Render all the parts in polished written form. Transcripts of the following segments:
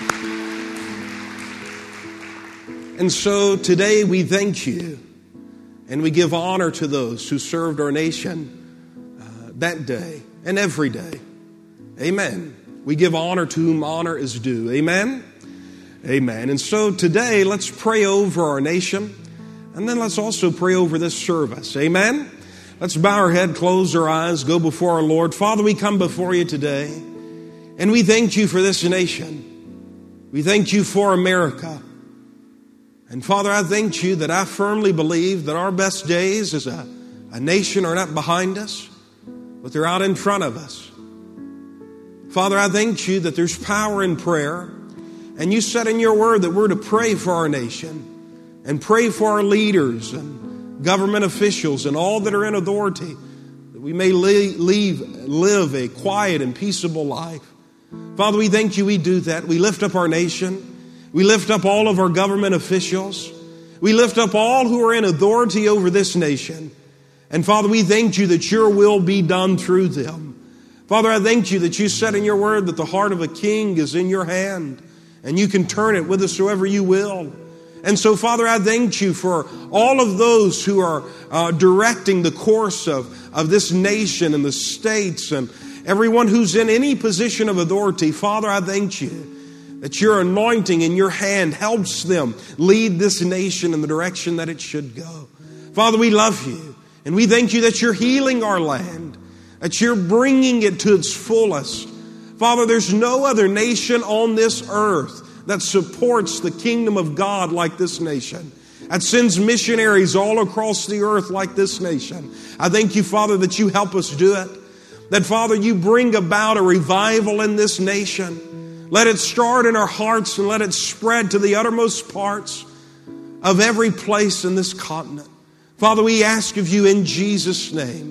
And so today we thank you and we give honor to those who served our nation that day and every day. Amen. We give honor to whom honor is due. Amen. Amen. And so today let's pray over our nation, and then let's also pray over this service. Amen. Let's bow our head, close our eyes, go before our Lord. Father, we come before you today, and we thank you for this nation. We thank you for America. And Father, I thank you that I firmly believe that our best days as a nation are not behind us, but they're out in front of us. Father, I thank you that there's power in prayer. And you said in your word that we're to pray for our nation and pray for our leaders and government officials and all that are in authority, that we may live a quiet and peaceable life. Father, we thank you we do that. We lift up our nation. We lift up all of our government officials. We lift up all who are in authority over this nation. And Father, we thank you that your will be done through them. Father, I thank you that you said in your word that the heart of a king is in your hand, and you can turn it whithersoever you will. And so, Father, I thank you for all of those who are directing the course of this nation and the states and everyone who's in any position of authority. Father, I thank you that your anointing and your hand helps them lead this nation in the direction that it should go. Father, we love you, and we thank you that you're healing our land, that you're bringing it to its fullest. Father, there's no other nation on this earth that supports the kingdom of God like this nation, that sends missionaries all across the earth like this nation. I thank you, Father, that you help us do it. That, Father, you bring about a revival in this nation. Let it start in our hearts and let it spread to the uttermost parts of every place in this continent. Father, we ask of you in Jesus'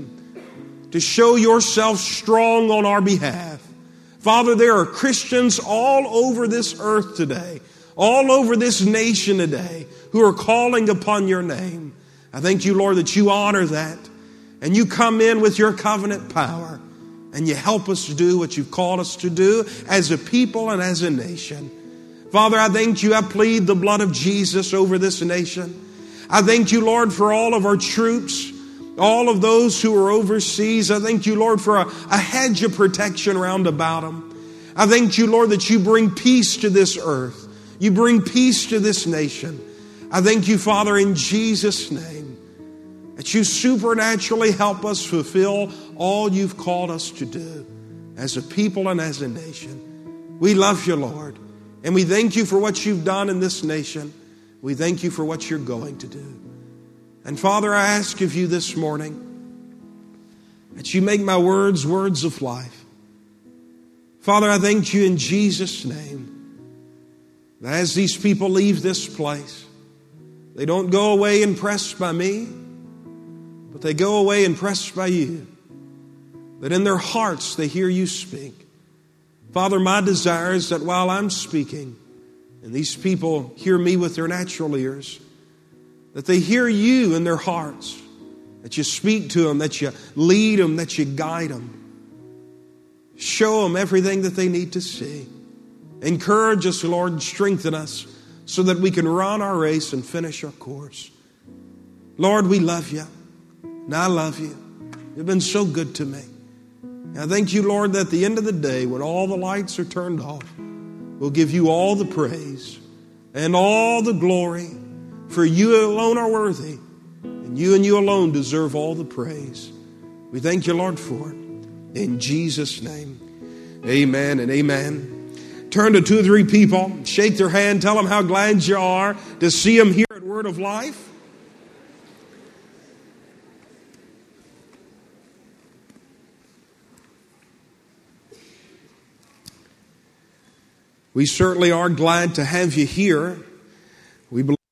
name to show yourself strong on our behalf. Father, there are Christians all over this earth today, all over this nation today, who are calling upon your name. I thank you, Lord, that you honor that, and you come in with your covenant power, and you help us to do what you've called us to do as a people and as a nation. Father, I thank you. I plead the blood of Jesus over this nation. I thank you, Lord, for all of our troops, all of those who are overseas. I thank you, Lord, for a hedge of protection round about them. I thank you, Lord, that you bring peace to this earth. You bring peace to this nation. I thank you, Father, in Jesus' name, that you supernaturally help us fulfill all you've called us to do as a people and as a nation. We love you, Lord, and we thank you for what you've done in this nation. We thank you for what you're going to do. And Father, I ask of you this morning that you make my words words of life. Father, I thank you in Jesus' name that as these people leave this place, they don't go away impressed by me, but they go away impressed by you. That in their hearts they hear you speak. Father, my desire is that while I'm speaking and these people hear me with their natural ears, that they hear you in their hearts, that you speak to them, that you lead them, that you guide them. Show them everything that they need to see. Encourage us, Lord, and strengthen us so that we can run our race and finish our course. Lord, we love you, and I love you. You've been so good to me. And I thank you, Lord, that at the end of the day, when all the lights are turned off, we'll give you all the praise and all the glory. For you alone are worthy, and you alone deserve all the praise. We thank you, Lord, for it. In Jesus' name, amen and amen. Turn to 2 or 3 people, shake their hand, tell them how glad you are to see them here at Word of Life. We certainly are glad to have you here. We believe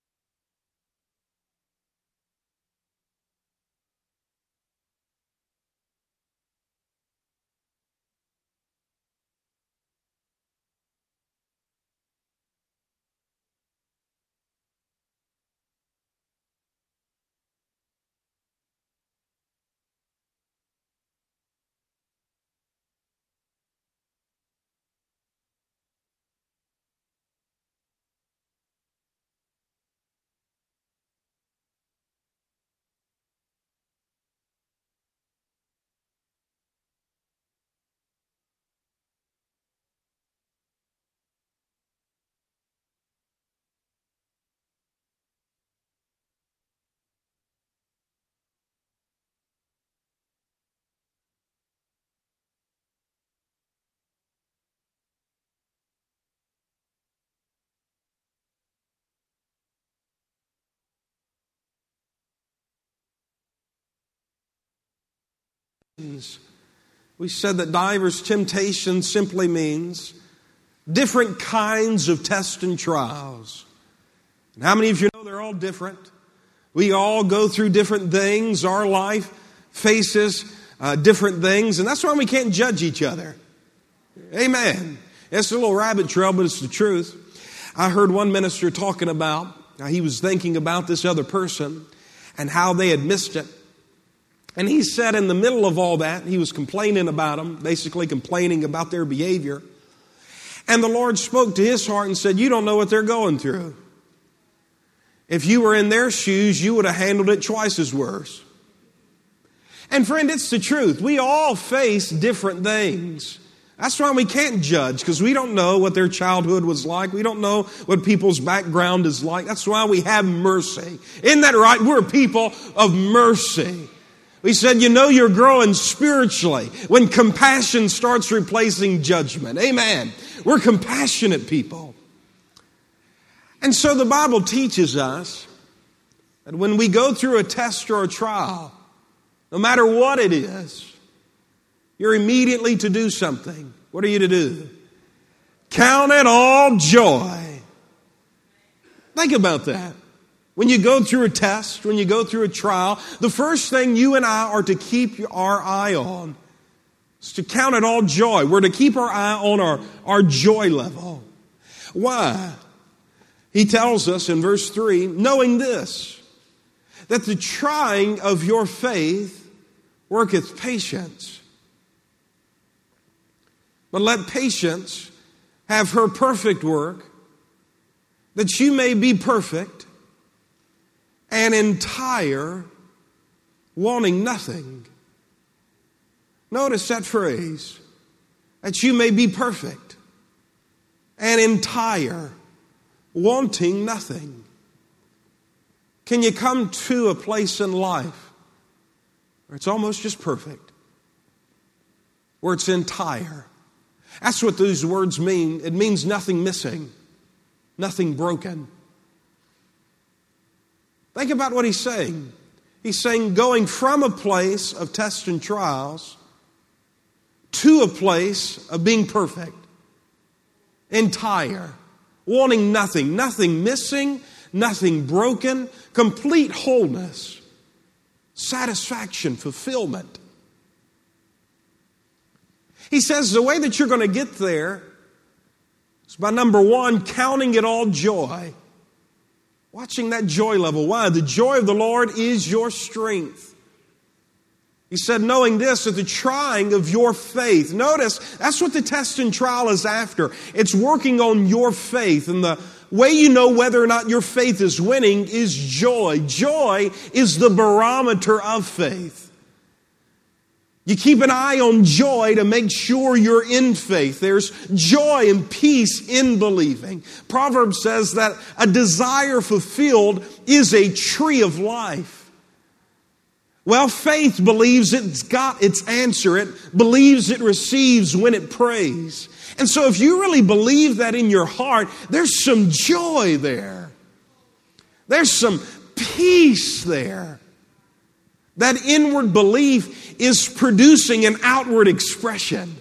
We said that diverse temptation simply means different kinds of tests and trials. And how many of you know they're all different? We all go through different things. Our life faces different things, and that's why we can't judge each other. Amen. It's a little rabbit trail, but it's the truth. I heard one minister talking about, he was thinking about this other person and how they had missed it. And he said in the middle of all that, he was complaining about them, basically complaining about their behavior. And the Lord spoke to his heart and said, you don't know what they're going through. If you were in their shoes, you would have handled it twice as worse. And friend, it's the truth. We all face different things. That's why we can't judge, because we don't know what their childhood was like. We don't know what people's background is like. That's why we have mercy. Isn't that right? We're people of mercy. We said, you know you're growing spiritually when compassion starts replacing judgment. Amen. We're compassionate people. And so the Bible teaches us that when we go through a test or a trial, no matter what it is, you're immediately to do something. What are you to do? Count it all joy. Think about that. When you go through a test, when you go through a trial, the first thing you and I are to keep our eye on is to count it all joy. We're to keep our eye on our joy level. Why? He tells us in verse 3, knowing this, that the trying of your faith worketh patience. But let patience have her perfect work, that you may be perfect and entire, wanting nothing. Notice that phrase, that you may be perfect and entire, wanting nothing. Can you come to a place in life where it's almost just perfect, where it's entire? That's what those words mean. It means nothing missing, nothing broken. Think about what he's saying. He's saying going from a place of tests and trials to a place of being perfect, entire, wanting nothing, nothing missing, nothing broken, complete wholeness, satisfaction, fulfillment. He says the way that you're going to get there is by, number one, counting it all joy. Watching that joy level. Why? The joy of the Lord is your strength. He said, knowing this, that the trying of your faith. Notice, that's what the test and trial is after. It's working on your faith. And the way you know whether or not your faith is winning is joy. Joy is the barometer of faith. You keep an eye on joy to make sure you're in faith. There's joy and peace in believing. Proverbs says that a desire fulfilled is a tree of life. Well, faith believes it's got its answer. It believes it receives when it prays. And so if you really believe that in your heart, there's some joy there. There's some peace there. That inward belief is producing an outward expression.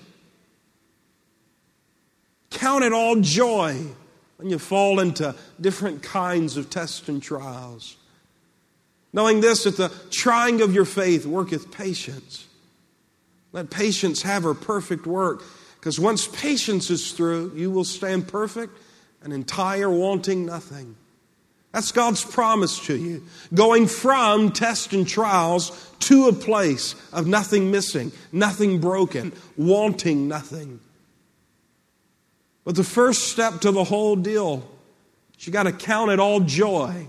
Count it all joy when you fall into different kinds of tests and trials. Knowing this, that the trying of your faith worketh patience. Let patience have her perfect work. Because once patience is through, you will stand perfect and entire, wanting nothing. That's God's promise to you. Going from tests and trials to a place of nothing missing, nothing broken, wanting nothing. But the first step to the whole deal is you got to count it all joy.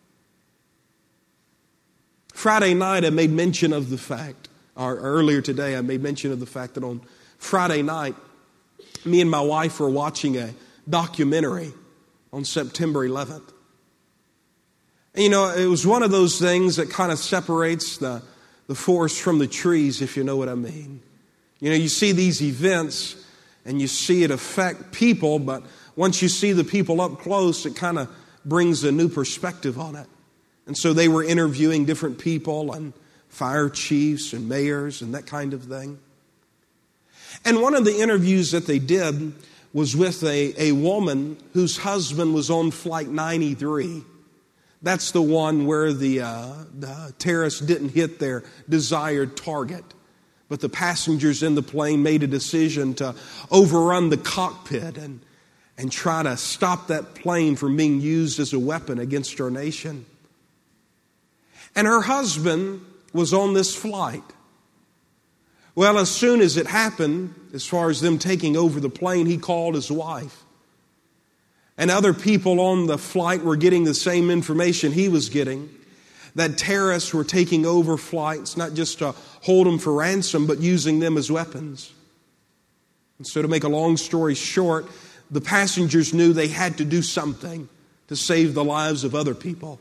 Friday night I made mention of the fact, or earlier today I made mention of the fact that on Friday night, me and my wife were watching a documentary on September 11th. And you know, it was one of those things that kind of separates the forest from the trees, if you know what I mean. You know, you see these events and you see it affect people, but once you see the people up close, it kind of brings a new perspective on it. And so they were interviewing different people and fire chiefs and mayors and that kind of thing. And one of the interviews that they did was with a woman whose husband was on Flight 93. That's the one where the terrorists didn't hit their desired target. But the passengers in the plane made a decision to overrun the cockpit and try to stop that plane from being used as a weapon against our nation. And her husband was on this flight. Well, as soon as it happened, as far as them taking over the plane, he called his wife. And other people on the flight were getting the same information he was getting, that terrorists were taking over flights, not just to hold them for ransom, but using them as weapons. And so to make a long story short, the passengers knew they had to do something to save the lives of other people.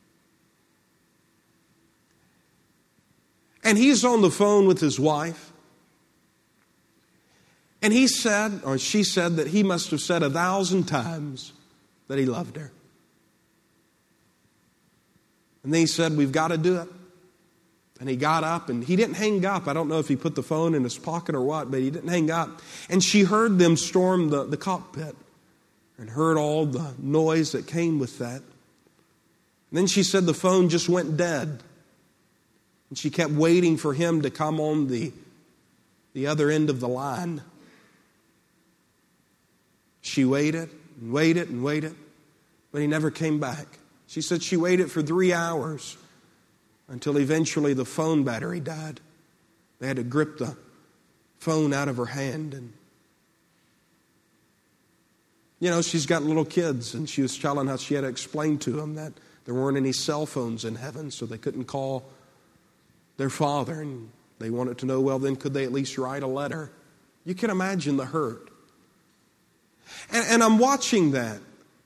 And he's on the phone with his wife. And he said, or she said, that he must have said 1,000 times that he loved her. And then he said, we've got to do it. And he got up, and he didn't hang up. I don't know if he put the phone in his pocket or what, but he didn't hang up. And she heard them storm the cockpit and heard all the noise that came with that. And then she said the phone just went dead. And she kept waiting for him to come on the other end of the line. She waited and waited and waited, but he never came back. She said she waited for 3 hours until eventually the phone battery died. They had to grip the phone out of her hand. And, she's got little kids, and she was telling how she had to explain to them that there weren't any cell phones in heaven, so they couldn't call their father. And they wanted to know, well, then could they at least write a letter? You can imagine the hurt. And I'm watching that,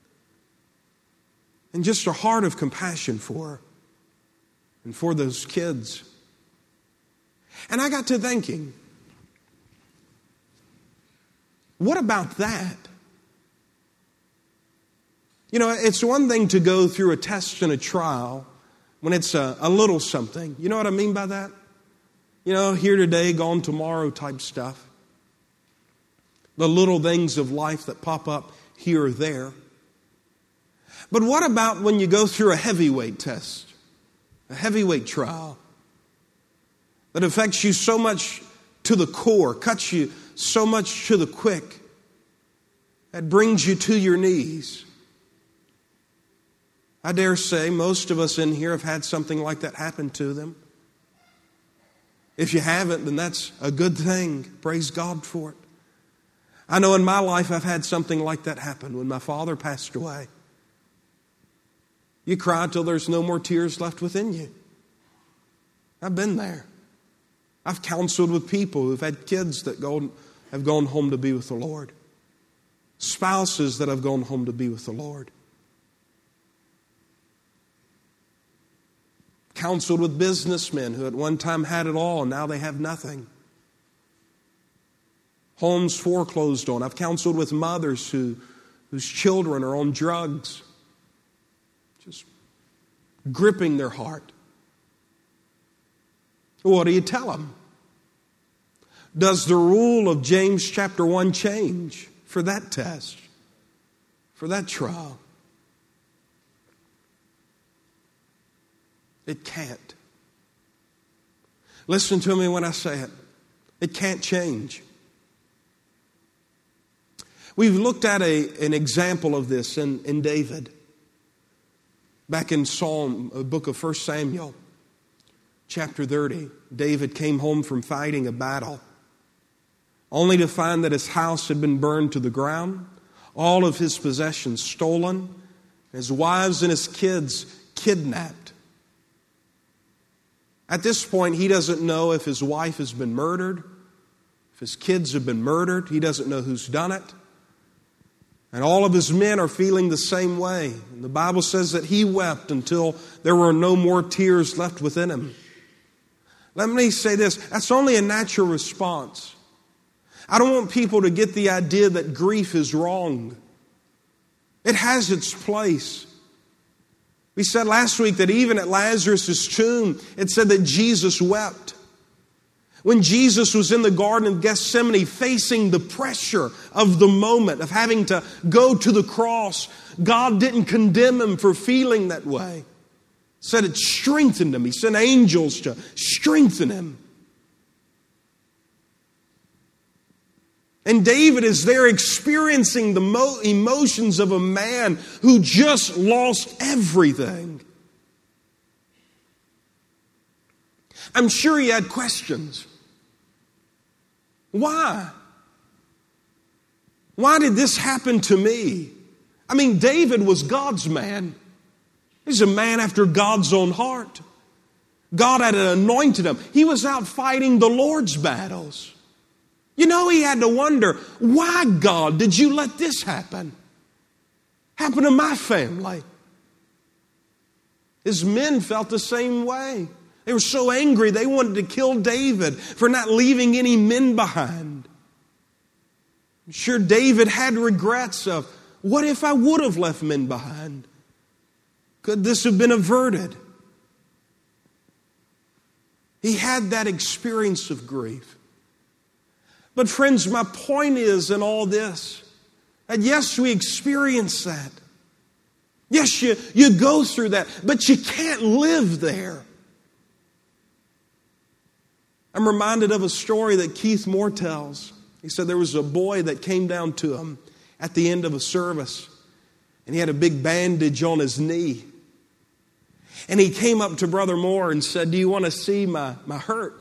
and just a heart of compassion for her and for those kids. And I got to thinking, what about that? It's one thing to go through a test and a trial when it's a little something. You know what I mean by that? Here today, gone tomorrow type stuff. The little things of life that pop up here or there. But what about when you go through a heavyweight test, a heavyweight trial that affects you so much to the core, cuts you so much to the quick, that brings you to your knees? I dare say most of us in here have had something like that happen to them. If you haven't, then that's a good thing. Praise God for it. I know in my life I've had something like that happen when my father passed away. You cry till there's no more tears left within you. I've been there. I've counseled with people who've had kids that have gone home to be with the Lord. Spouses that have gone home to be with the Lord. Counseled with businessmen who at one time had it all and now they have nothing. Homes foreclosed on. I've counseled with mothers whose children are on drugs, just gripping their heart. What do you tell them? Does the rule of James chapter 1 change for that test, for that trial? It can't. Listen to me when I say it. It can't change. We've looked at an example of this in David. Back in book of 1 Samuel, chapter 30, David came home from fighting a battle, only to find that his house had been burned to the ground, all of his possessions stolen, his wives and his kids kidnapped. At this point, he doesn't know if his wife has been murdered, if his kids have been murdered. He doesn't know who's done it. And all of his men are feeling the same way. And the Bible says that he wept until there were no more tears left within him. Let me say this, that's only a natural response. I don't want people to get the idea that grief is wrong. It has its place. We said last week that even at Lazarus' tomb, it said that Jesus wept. When Jesus was in the Garden of Gethsemane facing the pressure of the moment of having to go to the cross, God didn't condemn him for feeling that way. He said it strengthened him. He sent angels to strengthen him. And David is there experiencing the emotions of a man who just lost everything. I'm sure he had questions. Why? Why did this happen to me? I mean, David was God's man. He's a man after God's own heart. God had anointed him. He was out fighting the Lord's battles. You know, he had to wonder, why, God, did you let this happen? Happen to my family. His men felt the same way. They were so angry they wanted to kill David for not leaving any men behind. I'm sure David had regrets of, what if I would have left men behind? Could this have been averted? He had that experience of grief. But friends, my point is in all this, that yes, we experience that. Yes, you go through that, but you can't live there. I'm reminded of a story that Keith Moore tells. He said there was a boy that came down to him at the end of a service, and he had a big bandage on his knee. And he came up to Brother Moore and said, do you want to see my hurt?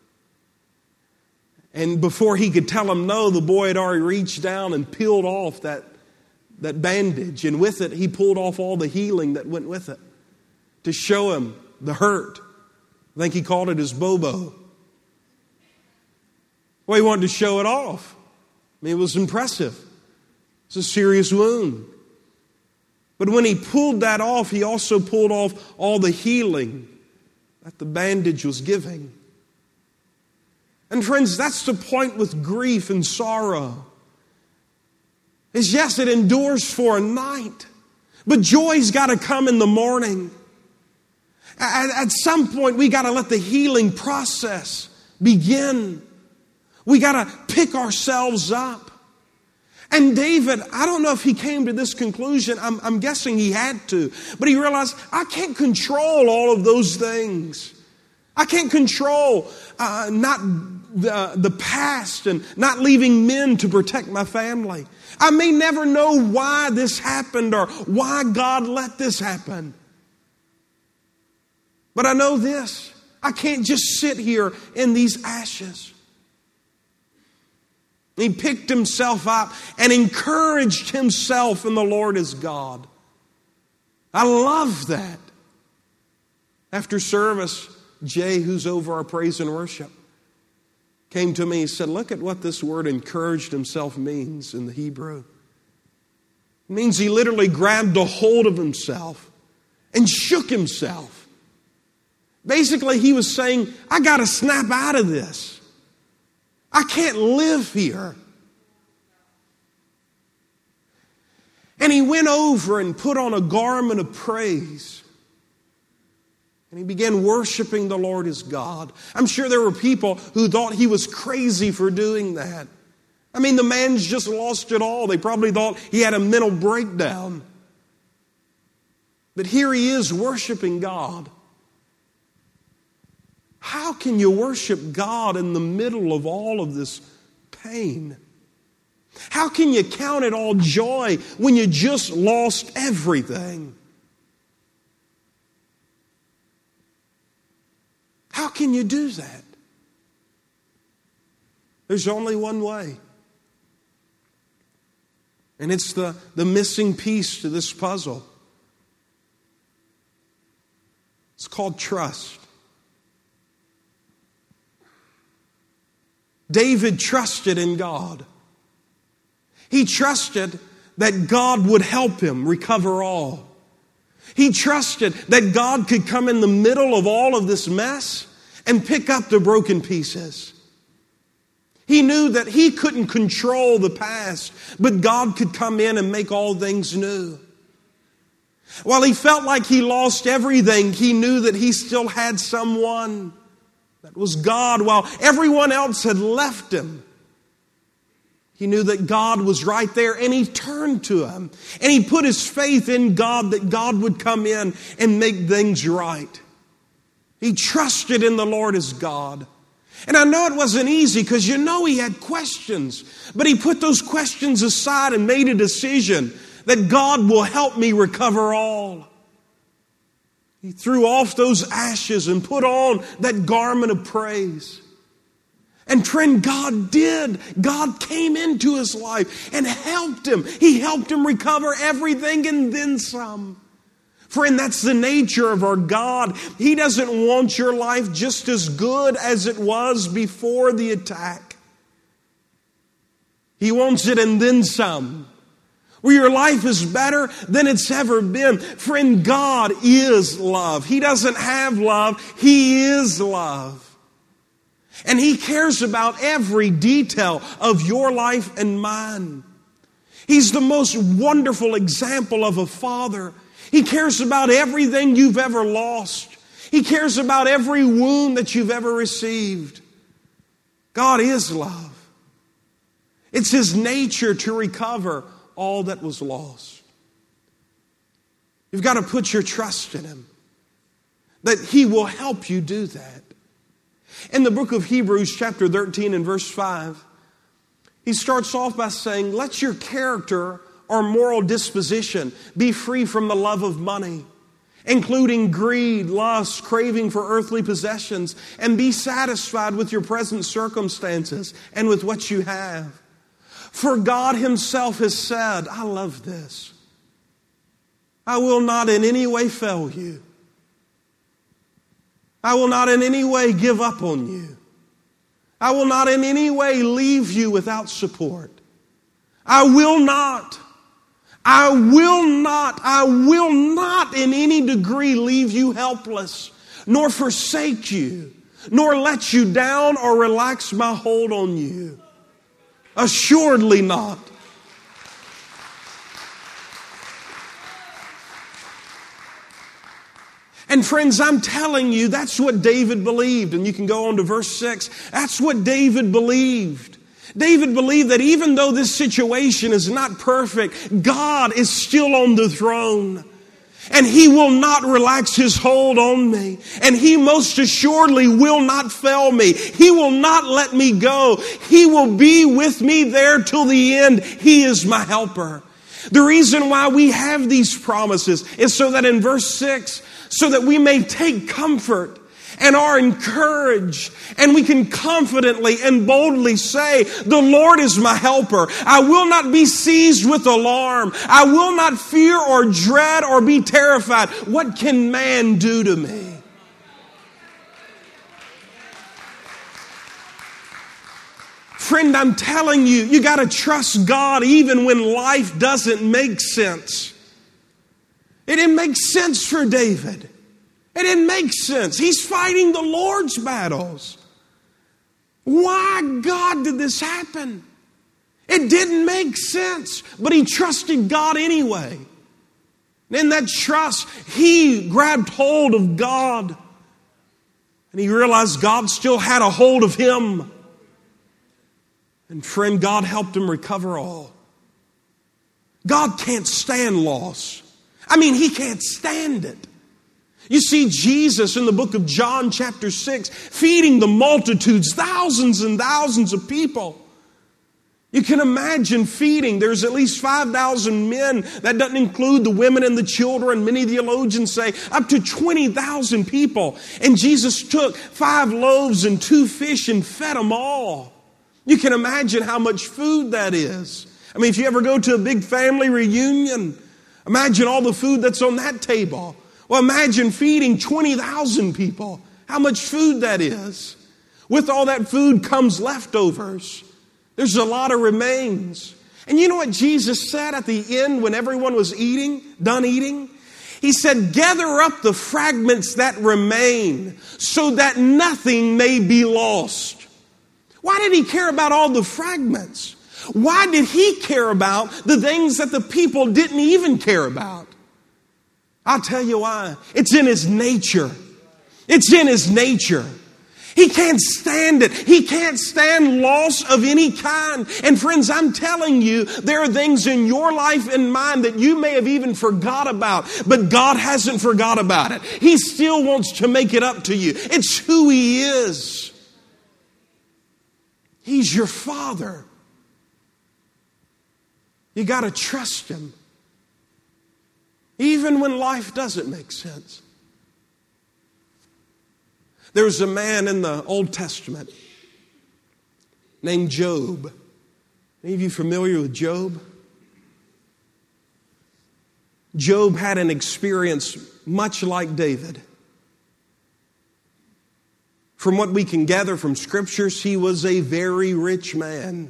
And before he could tell him no, the boy had already reached down and peeled off that bandage. And with it, he pulled off all the healing that went with it to show him the hurt. I think he called it his bobo. Well, he wanted to show it off. I mean, it was impressive. It's a serious wound. But when he pulled that off, he also pulled off all the healing that the bandage was giving. And friends, that's the point with grief and sorrow. Is yes, it endures for a night, but joy's got to come in the morning. At some point, we got to let the healing process begin. We got to pick ourselves up. And David, I don't know if he came to this conclusion. I'm guessing he had to. But he realized, I can't control all of those things. I can't control not the past and not leaving men to protect my family. I may never know why this happened or why God let this happen. But I know this. I can't just sit here in these ashes. He picked himself up and encouraged himself in the Lord as God. I love that. After service, Jay, who's over our praise and worship, came to me and said, look at what this word encouraged himself means in the Hebrew. It means he literally grabbed a hold of himself and shook himself. Basically, he was saying, I got to snap out of this. I can't live here. And he went over and put on a garment of praise. And he began worshiping the Lord as God. I'm sure there were people who thought he was crazy for doing that. I mean, the man's just lost it all. They probably thought he had a mental breakdown. But here he is worshiping God. How can you worship God in the middle of all of this pain? How can you count it all joy when you just lost everything? How can you do that? There's only one way. And it's the missing piece to this puzzle. It's called trust. David trusted in God. He trusted that God would help him recover all. He trusted that God could come in the middle of all of this mess and pick up the broken pieces. He knew that he couldn't control the past, but God could come in and make all things new. While he felt like he lost everything, he knew that he still had someone. That was God. While everyone else had left him, he knew that God was right there, and he turned to him. And he put his faith in God, that God would come in and make things right. He trusted in the Lord as God. And I know it wasn't easy, because he had questions. But he put those questions aside and made a decision that God will help me recover all. He threw off those ashes and put on that garment of praise. And friend, God did. God came into his life and helped him. He helped him recover everything and then some. Friend, that's the nature of our God. He doesn't want your life just as good as it was before the attack. He wants it and then some. Where your life is better than it's ever been. Friend, God is love. He doesn't have love. He is love. And He cares about every detail of your life and mine. He's the most wonderful example of a father. He cares about everything you've ever lost. He cares about every wound that you've ever received. God is love. It's His nature to recover all that was lost. You've got to put your trust in Him, that He will help you do that. In the book of Hebrews chapter 13 and verse 5, he starts off by saying, let your character or moral disposition be free from the love of money, including greed, lust, craving for earthly possessions, and be satisfied with your present circumstances and with what you have. For God Himself has said, I love this, I will not in any way fail you. I will not in any way give up on you. I will not in any way leave you without support. I will not in any degree leave you helpless, nor forsake you, nor let you down or relax my hold on you. Assuredly not. And friends, I'm telling you, that's what David believed. And you can go on to verse 6. That's what David believed. David believed that even though this situation is not perfect, God is still on the throne. And He will not relax His hold on me. And He most assuredly will not fail me. He will not let me go. He will be with me there till the end. He is my helper. The reason why we have these promises is so that in verse 6, so that we may take comfort and are encouraged, and we can confidently and boldly say, the Lord is my helper. I will not be seized with alarm. I will not fear or dread or be terrified. What can man do to me? Friend, I'm telling you, you got to trust God even when life doesn't make sense. It didn't make sense for David. It didn't make sense. He's fighting the Lord's battles. Why, God, did this happen? It didn't make sense, but he trusted God anyway. And in that trust, he grabbed hold of God. And he realized God still had a hold of him. And friend, God helped him recover all. God can't stand loss. I mean, He can't stand it. You see Jesus in the book of John chapter 6 feeding the multitudes, thousands and thousands of people. You can imagine feeding. There's at least 5,000 men. That doesn't include the women and the children. Many theologians say up to 20,000 people. And Jesus took 5 loaves and 2 fish and fed them all. You can imagine how much food that is. I mean, if you ever go to a big family reunion, imagine all the food that's on that table. Well, imagine feeding 20,000 people. How much food that is. With all that food comes leftovers. There's a lot of remains. And you know what Jesus said at the end when everyone was done eating? He said, gather up the fragments that remain so that nothing may be lost. Why did He care about all the fragments? Why did He care about the things that the people didn't even care about? I'll tell you why. It's in his nature. It's in his nature. He can't stand it. He can't stand loss of any kind. And friends, I'm telling you, there are things in your life and mine that you may have even forgot about, but God hasn't forgot about it. He still wants to make it up to you. It's who He is. He's your Father. You got to trust Him, even when life doesn't make sense. There was a man in the Old Testament named Job. Any of you familiar with Job? Job had an experience much like David. From what we can gather from scriptures, he was a very rich man.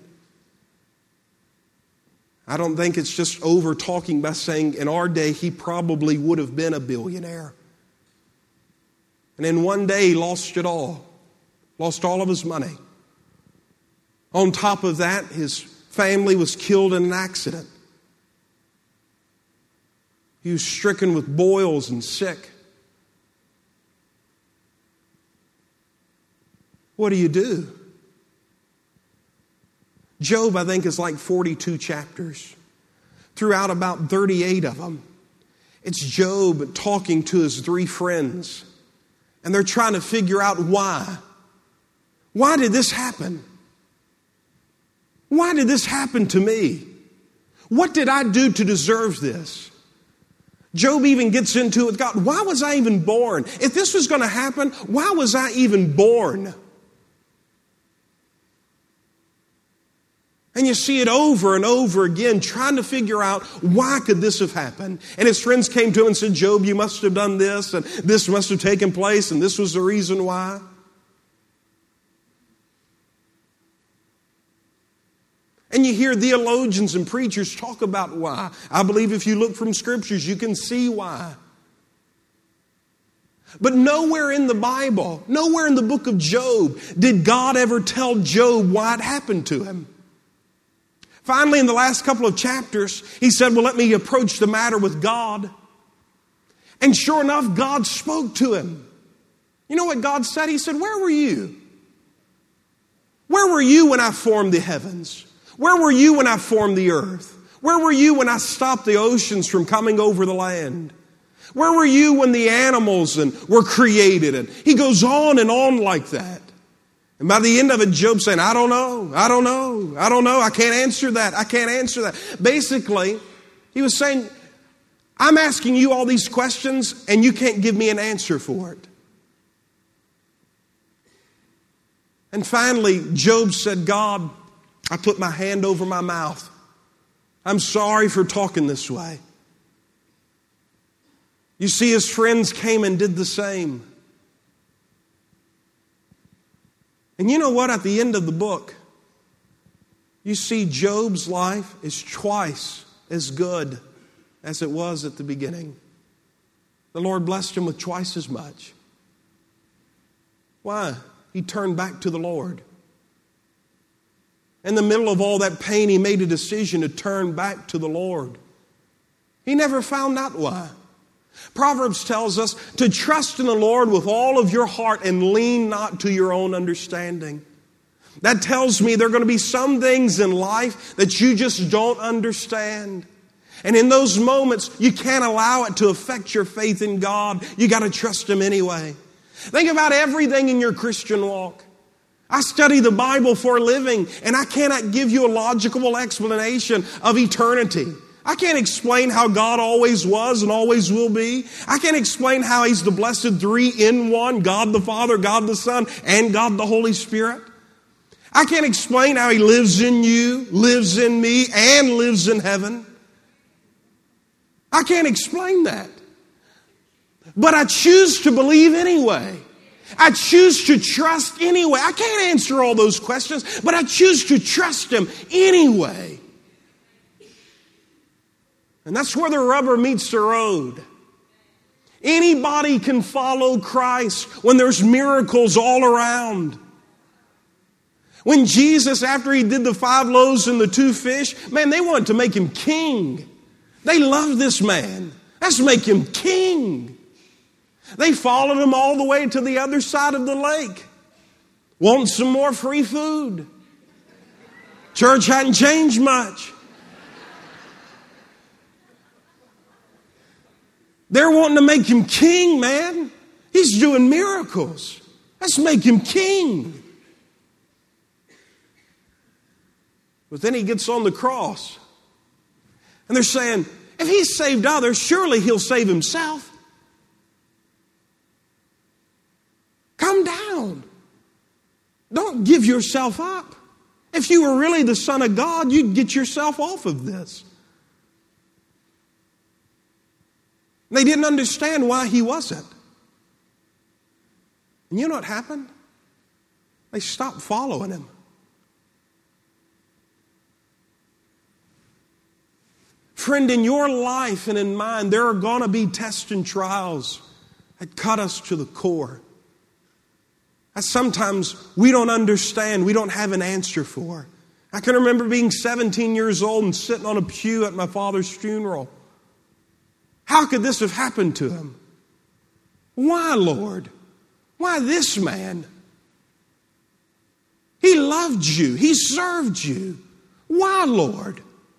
I don't think it's just over talking by saying in our day he probably would have been a billionaire. And in one day he lost it all. Lost all of his money. On top of that, his family was killed in an accident. He was stricken with boils and sick. What do you do? Job, I think, is like 42 chapters. Throughout about 38 of them, it's Job talking to his three friends. And they're trying to figure out why. Why did this happen? Why did this happen to me? What did I do to deserve this? Job even gets into it with God. Why was I even born? If this was going to happen, why was I even born? And you see it over and over again, trying to figure out why could this have happened. And his friends came to him and said, Job, you must have done this, and this must have taken place, and this was the reason why. And you hear theologians and preachers talk about why. I believe if you look from scriptures, you can see why. But nowhere in the Bible, nowhere in the book of Job, did God ever tell Job why it happened to him. Finally, in the last couple of chapters, he said, well, let me approach the matter with God. And sure enough, God spoke to him. You know what God said? He said, where were you? Where were you when I formed the heavens? Where were you when I formed the earth? Where were you when I stopped the oceans from coming over the land? Where were you when the animals were created? And he goes on and on like that. And by the end of it, Job's saying, I don't know, I can't answer that. Basically, he was saying, I'm asking you all these questions and you can't give me an answer for it. And finally, Job said, God, I put my hand over my mouth. I'm sorry for talking this way. You see, his friends came and did the same. And you know what? At the end of the book, you see Job's life is twice as good as it was at the beginning. The Lord blessed him with twice as much. Why? He turned back to the Lord. In the middle of all that pain, he made a decision to turn back to the Lord. He never found out why. Proverbs tells us to trust in the Lord with all of your heart and lean not to your own understanding. That tells me there are going to be some things in life that you just don't understand. And in those moments, you can't allow it to affect your faith in God. You got to trust Him anyway. Think about everything in your Christian walk. I study the Bible for a living, and I cannot give you a logical explanation of eternity. I can't explain how God always was and always will be. I can't explain how He's the blessed three in one, God the Father, God the Son, and God the Holy Spirit. I can't explain how He lives in you, lives in me, and lives in heaven. I can't explain that. But I choose to believe anyway. I choose to trust anyway. I can't answer all those questions, but I choose to trust Him anyway. And that's where the rubber meets the road. Anybody can follow Christ when there's miracles all around. When Jesus, after He did the 5 loaves and the 2 fish, man, they wanted to make Him king. They loved this man. Let's make him king. They followed him all the way to the other side of the lake. Want some more free food? Church hadn't changed much. They're wanting to make him king, man. He's doing miracles. Let's make him king. But then he gets on the cross. And they're saying, if he saved others, surely he'll save himself. Come down. Don't give yourself up. If you were really the Son of God, you'd get yourself off of this. They didn't understand why he wasn't. And you know what happened? They stopped following him. Friend, in your life and in mine, there are going to be tests and trials that cut us to the core. That sometimes we don't understand, we don't have an answer for. I can remember being 17 years old and sitting on a pew at my father's funeral. How could this have happened to him? Why, Lord? Why this man? He loved you. He served you. Why, Lord?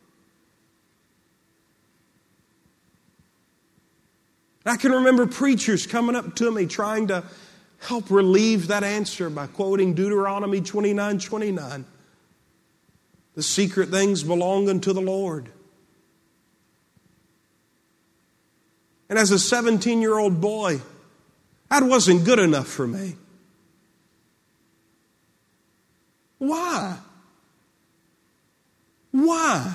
I can remember preachers coming up to me trying to help relieve that answer by quoting Deuteronomy 29:29. The secret things belong unto the Lord. And as a 17-year-old boy, that wasn't good enough for me. Why? Why?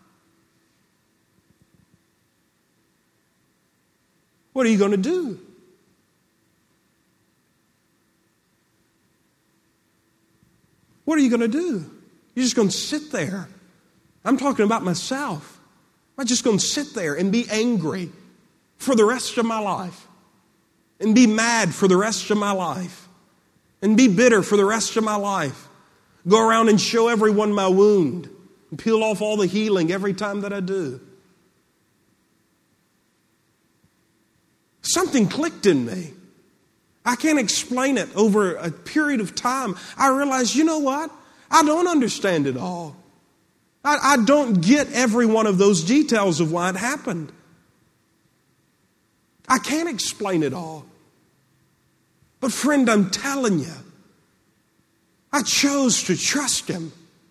What are you going to do? What are you going to do? You're just going to sit there. I'm talking about myself. I'm just going to sit there and be angry for the rest of my life. And be mad for the rest of my life. And be bitter for the rest of my life. Go around and show everyone my wound. And peel off all the healing every time that I do. Something clicked in me. I can't explain it. Over a period of time, I realized, you know what? I don't understand it all. I don't get every one of those details of why it happened. I can't explain it all. But friend, I'm telling you, I chose to trust him.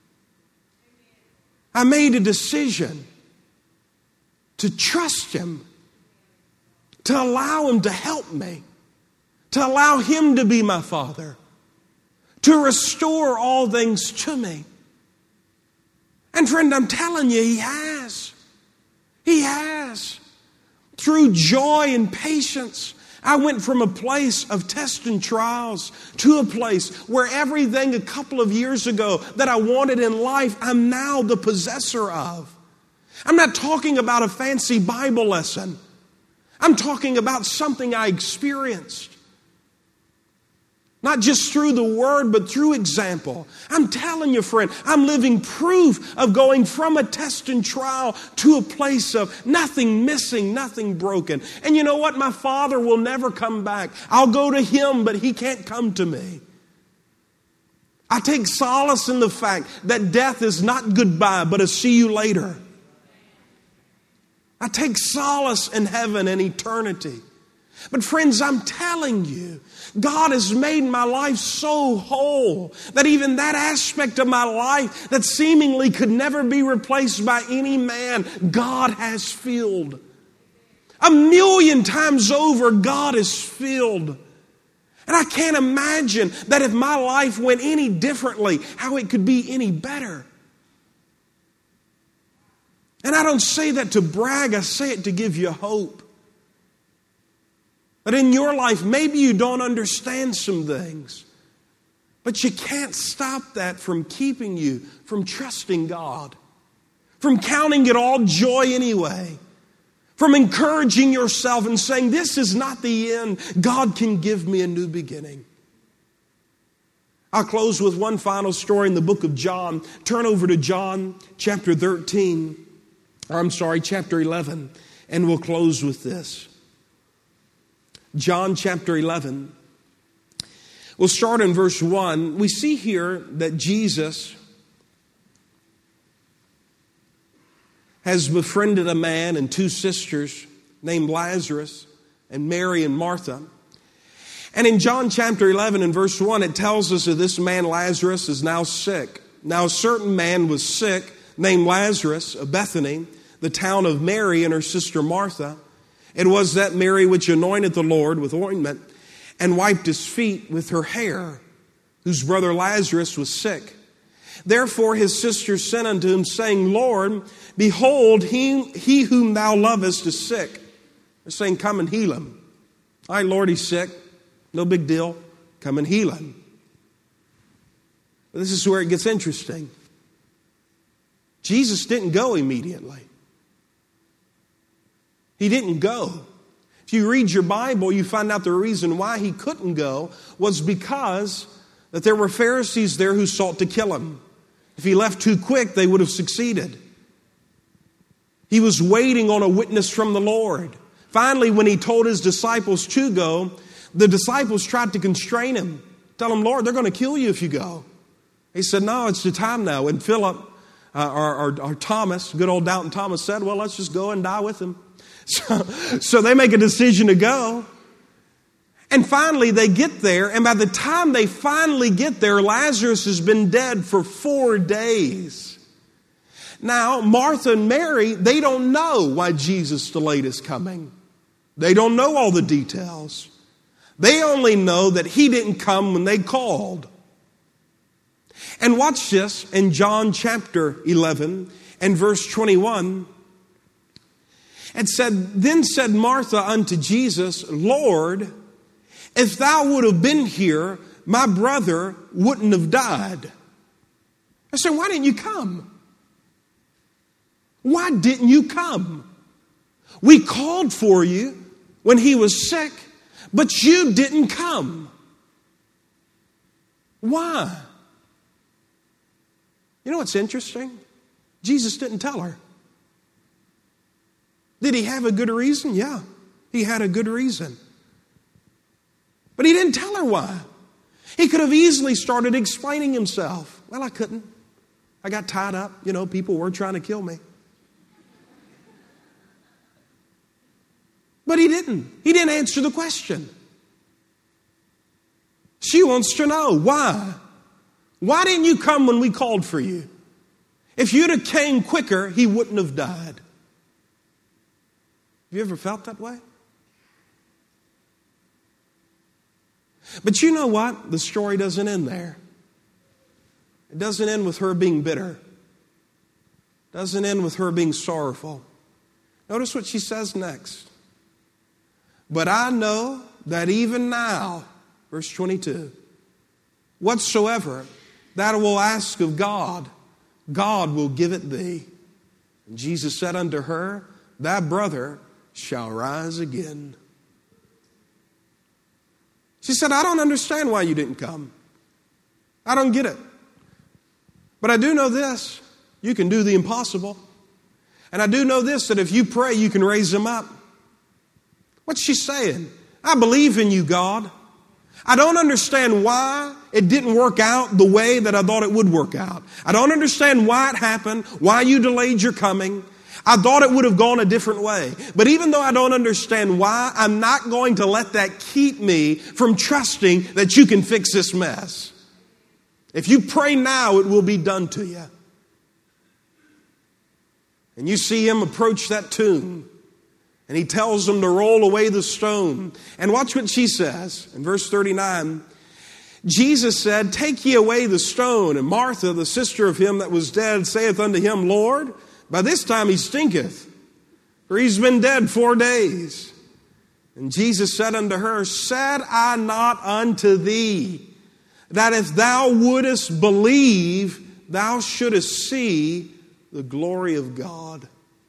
I made a decision to trust him, to allow him to help me, to allow him to be my father, to restore all things to me. And friend, I'm telling you, he has. He has. Through joy and patience, I went from a place of tests and trials to a place where everything a couple of years ago that I wanted in life, I'm now the possessor of. I'm not talking about a fancy Bible lesson. I'm talking about something I experienced. Not just through the word, but through example. I'm telling you, friend, I'm living proof of going from a test and trial to a place of nothing missing, nothing broken. And you know what? My Father will never come back. I'll go to him, but he can't come to me. I take solace in the fact that death is not goodbye, but a see you later. I take solace in heaven and eternity. But friends, I'm telling you, God has made my life so whole that even that aspect of my life that seemingly could never be replaced by any man, God has filled. 1,000,000 times over, God is filled. And I can't imagine that if my life went any differently, how it could be any better. And I don't say that to brag, I say it to give you hope. But in your life, maybe you don't understand some things. But you can't stop that from keeping you from trusting God. From counting it all joy anyway. From encouraging yourself and saying, this is not the end. God can give me a new beginning. I'll close with one final story in the book of John. Turn over to John chapter 11. And we'll close with this. John chapter 11. We'll start in verse 1. We see here that Jesus has befriended a man and two sisters named Lazarus and Mary and Martha. And in John chapter 11 and verse 1, it tells us that this man Lazarus is now sick. Now a certain man was sick named Lazarus of Bethany, the town of Mary and her sister Martha. It was that Mary which anointed the Lord with ointment and wiped his feet with her hair, whose brother Lazarus was sick. Therefore his sisters sent unto him, saying, Lord, behold, he whom thou lovest is sick. They're saying, come and heal him. All right, Lord, he's sick. No big deal. Come and heal him. But this is where it gets interesting. Jesus didn't go immediately. He didn't go. If you read your Bible, you find out the reason why he couldn't go was because that there were Pharisees there who sought to kill him. If he left too quick, they would have succeeded. He was waiting on a witness from the Lord. Finally, when he told his disciples to go, the disciples tried to constrain him. Tell him, Lord, they're going to kill you if you go. He said, no, it's the time now. And Philip, or Thomas, good old Doubting Thomas said, well, let's just go and die with him. So they make a decision to go. And finally they get there. And by the time they finally get there, Lazarus has been dead for 4 days. Now, Martha and Mary, they don't know why Jesus delayed his coming. They don't know all the details. They only know that he didn't come when they called. And watch this in John chapter 11 and verse 21. It said, then said Martha unto Jesus, Lord, if thou would have been here, my brother wouldn't have died. I said, why didn't you come? Why didn't you come? We called for you when he was sick, but you didn't come. Why? You know what's interesting? Jesus didn't tell her. Did he have a good reason? Yeah, he had a good reason. But he didn't tell her why. He could have easily started explaining himself. Well, I couldn't. I got tied up. You know, people were trying to kill me. But he didn't. He didn't answer the question. She wants to know why. Why didn't you come when we called for you? If you'd have came quicker, he wouldn't have died. Have you ever felt that way? But you know what? The story doesn't end there. It doesn't end with her being bitter. It doesn't end with her being sorrowful. Notice what she says next. But I know that even now, verse 22, whatsoever thou wilt ask of God, God will give it thee. And Jesus said unto her, thy brother shall rise again. She said, I don't understand why you didn't come. I don't get it. But I do know this. You can do the impossible. And I do know this, that if you pray, you can raise him up. What's she saying? I believe in you, God. I don't understand why it didn't work out the way that I thought it would work out. I don't understand why it happened, why you delayed your coming. I thought it would have gone a different way. But even though I don't understand why, I'm not going to let that keep me from trusting that you can fix this mess. If you pray now, it will be done to you. And you see him approach that tomb. And he tells them to roll away the stone. And watch what she says in verse 39. Jesus said, take ye away the stone. And Martha, the sister of him that was dead, saith unto him, Lord, by this time he stinketh, for he's been dead 4 days. And Jesus said unto her, said I not unto thee, that if thou wouldest believe, thou shouldest see the glory of God?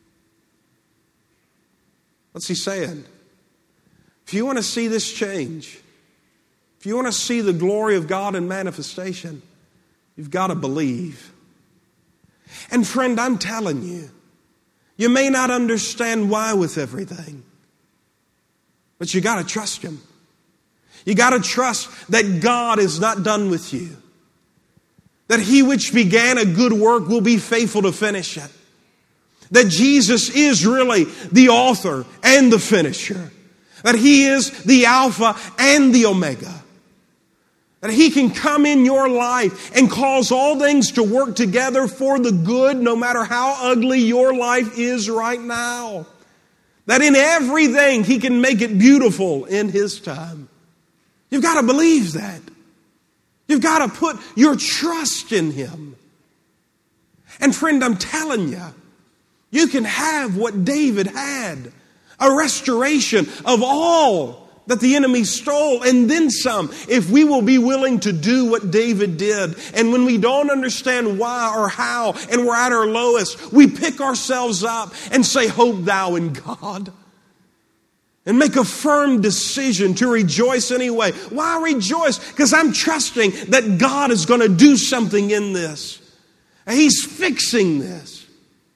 What's he saying? If you want to see this change, if you want to see the glory of God in manifestation, you've got to believe. And friend, I'm telling you, You may not understand why with everything, but you got to trust Him. You got to trust that God is not done with you. That He which began a good work will be faithful to finish it. That Jesus is really the author and the finisher. That He is the Alpha and the Omega. That He can come in your life and cause all things to work together for the good, no matter how ugly your life is right now. That in everything He can make it beautiful in His time. You've got to believe that. You've got to put your trust in Him. And friend, I'm telling you, you can have what David had. A restoration of all that the enemy stole and then some, if we will be willing to do what David did. And when we don't understand why or how and we're at our lowest, we pick ourselves up and say, hope thou in God. And make a firm decision to rejoice anyway. Why rejoice? Because I'm trusting that God is going to do something in this. And He's fixing this.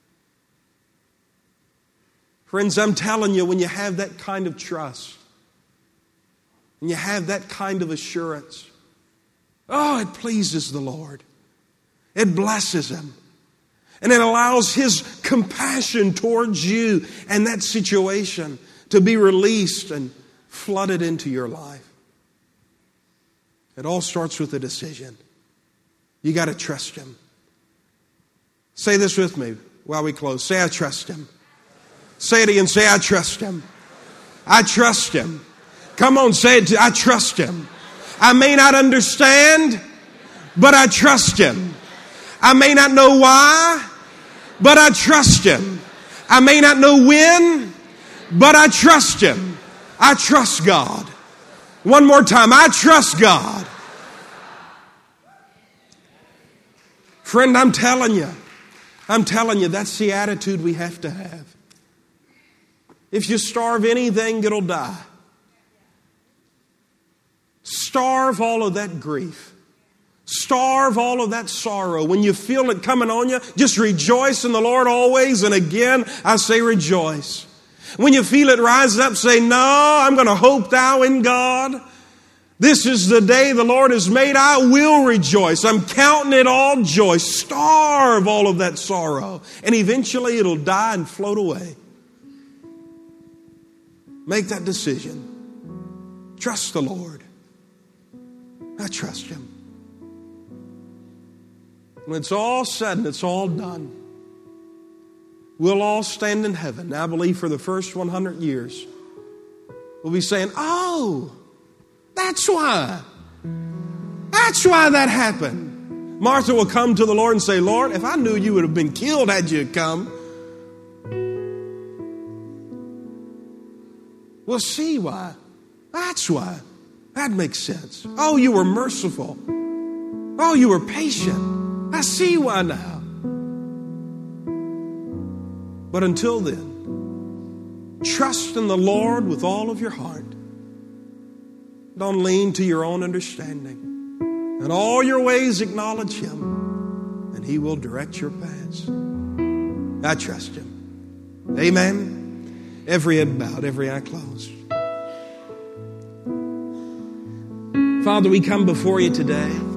Friends, I'm telling you, when you have that kind of trust, and you have that kind of assurance, oh, it pleases the Lord. It blesses Him. And it allows His compassion towards you and that situation to be released and flooded into your life. It all starts with a decision. You got to trust Him. Say this with me while we close. Say, I trust Him. Say it again. Say, I trust Him. I trust Him. Come on, say it. I trust Him. I may not understand, but I trust Him. I may not know why, but I trust Him. I may not know when, but I trust Him. I trust God. One more time. I trust God. Friend, I'm telling you, that's the attitude we have to have. If you starve anything, it'll die. Starve all of that grief. Starve all of that sorrow. When you feel it coming on you, just rejoice in the Lord always. And again, I say rejoice. When you feel it rising up, say, no, I'm going to hope thou in God. This is the day the Lord has made. I will rejoice. I'm counting it all joy. Starve all of that sorrow. And eventually it'll die and float away. Make that decision. Trust the Lord. I trust Him. When it's all said and it's all done, we'll all stand in heaven. Now, I believe for the first 100 years, we'll be saying, oh, that's why. That's why that happened. Martha will come to the Lord and say, Lord, if I knew you would have been killed had you come. We'll see why. That's why. That makes sense. Oh, you were merciful. Oh, you were patient. I see why now. But until then, trust in the Lord with all of your heart. Don't lean to your own understanding. In all your ways acknowledge Him, and He will direct your paths. I trust Him. Amen. Every head bowed, every eye closed. Father, we come before you today.